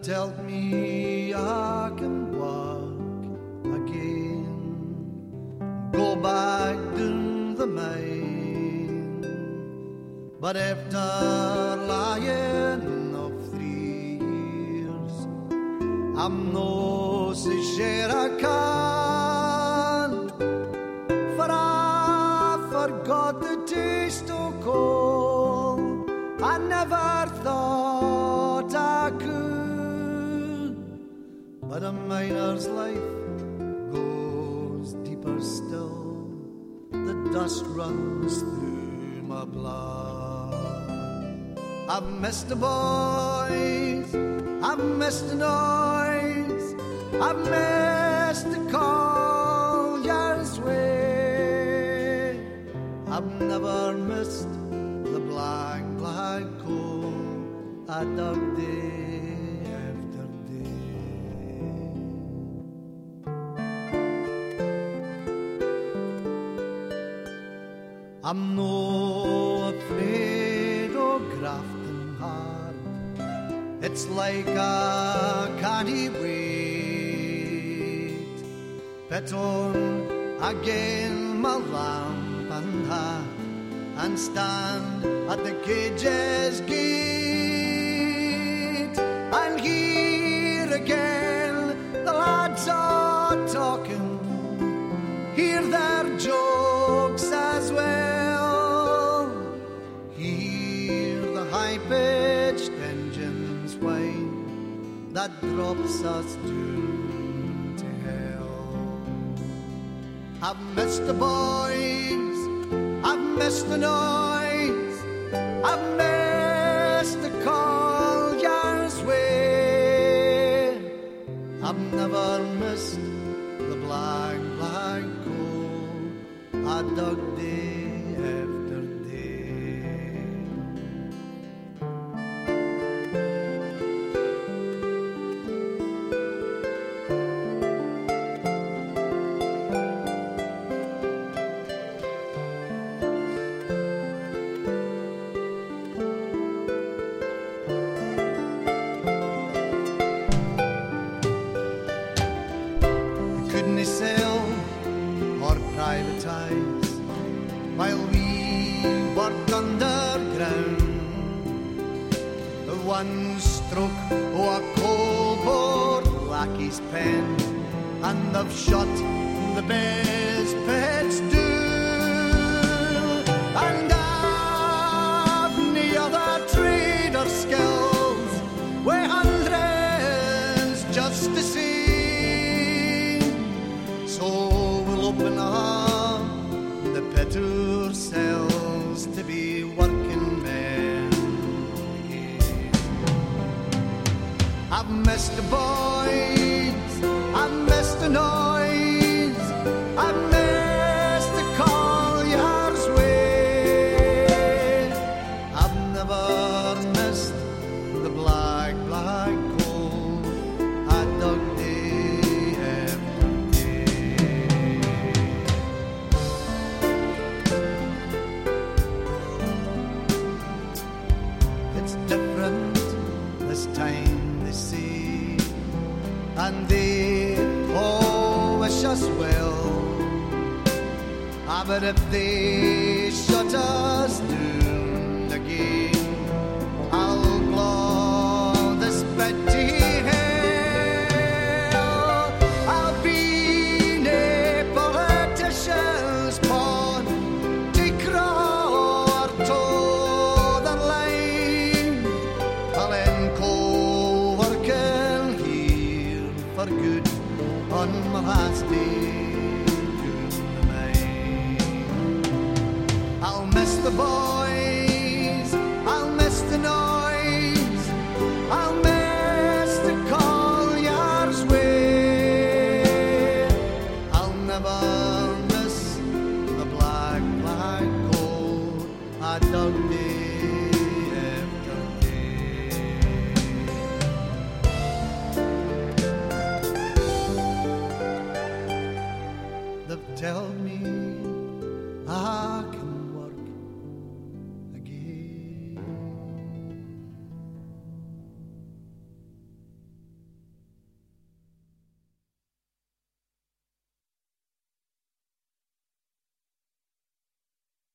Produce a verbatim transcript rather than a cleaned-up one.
They've told me I can walk again, go back down the mine, but after lying of three years, I'm no so sure I can, for I forgot the taste of coal. I never thought I could, but a miner's life goes deeper still. The dust runs through my blood. I've missed the boys, I've missed the noise, I've missed the collier's way. I've never missed the black, black coal I dug day after day. I'm no afraid of grafting hard. It's like I can't wait. Put on again my lamp and hat and stand at the cage's gate, and hear again the lads are talking, hear their jokes as well, hear the high-pitched engines whine that drops us down to hell. I've missed the boys, I've missed the noise, I've missed the collier's way. I've never missed the black, black coal I dug day after day. Sell or privatize while we worked underground. One stroke of a coal-board lackey's pen, and they've shut the best pits down. And I've no other trader skills, we're hundreds just to see. So we'll open up the pit ourselves to be working men again. I've missed the boys, I've missed the noise, I've missed the collier's way. I've never missed the black, black coal I dug day after day. It's different this time, they say, and they all wish us well. Ah, but if they shut us down again, I'll blow this petty hell. I'll be a politician's pawn to crawl to the line. I'll end coal working here for good on my last day down the mine. I'll miss the boys, I'll miss the noise, I'll miss the collier's way. I'll never miss the black, black coal I dug day after day. They've told me